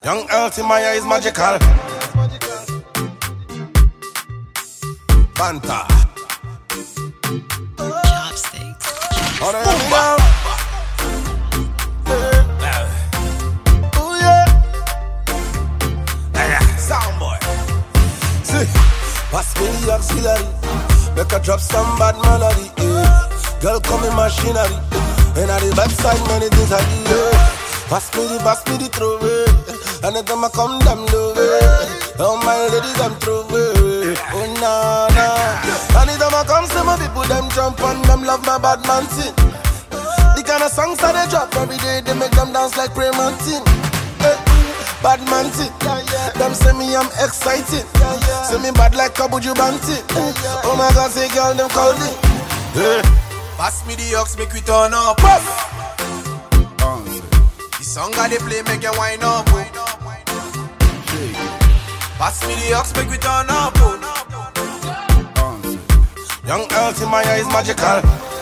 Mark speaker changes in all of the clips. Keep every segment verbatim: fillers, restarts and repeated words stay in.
Speaker 1: Young Earth in my eyes magical. Fanta.
Speaker 2: Chopsticks.
Speaker 1: Oh, yeah. Soundboy. See, pass me the auxiliary. Make her drop some bad melody. Yeah. Girl, come in machinery. And at the website, many things I do. Yeah. Pass me the, pass me the throw away. Anytime I come, them low. All my ladies, them throw away. Oh, nah, nah. Anytime I come, see my people, them jump on them, love my bad man thing. The kind of songs that they drop every day, they make them dance like Prey Mountain. Hey, bad man thing. Them say me I'm excited. Say me bad like Kabuju Banti. Oh my God, say girl, them call it. Hey. Pass me the ox, make we turn up. The song that they play, make you wind up. Pass me the ox, make we turn up. Young Earth in my eyes magical.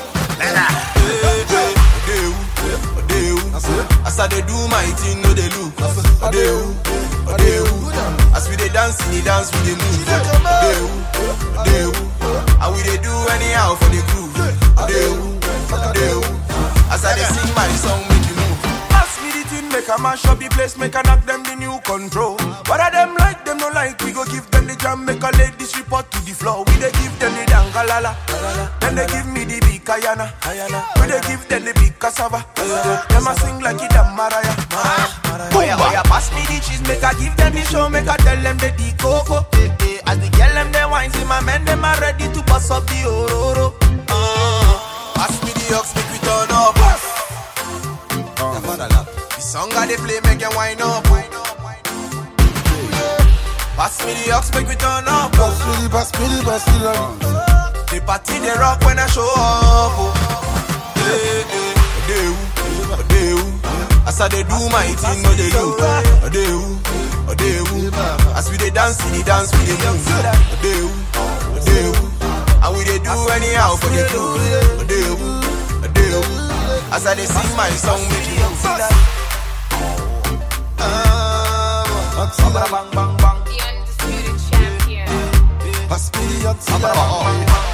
Speaker 1: As I they do my thing, no they look. Adeu, adeu. As we they dance, we they dance, we they move. Adeu, adeu. And we they do anyhow for the groove. Adeu, adeu. As I they sing my song, make you move. Pass me the thing, make a mash up the place, make a knock them the new control. What are them like, them no like, we go give them the jam, make a ladies report to the floor. We they give them the dangalala, then they give me the big kayana. We they give them the big cassava. Them a sing like it a Mariah. Oya, oya, pass me the cheese, make a give them the show, make a tell them the the coco. As the girl them the wine, see my men them are ready to pass up the ororo. Pass me the ox, make we turn up. The song that they play, make you wind up. Pass me the ox, make we turn up. Pass me the, pass me the, pass me the. The party they rock when I show up. Hey, hey, adeu, adeu. As I they do my thing, no they do. Adeu, adeu. As we they dance, we they dance, we they move. Adeu, adeu. And we they do anyhow for the crew. Adeu, adeu. As I they sing my song, make you move.
Speaker 3: The undisputed champion.
Speaker 1: Pass me the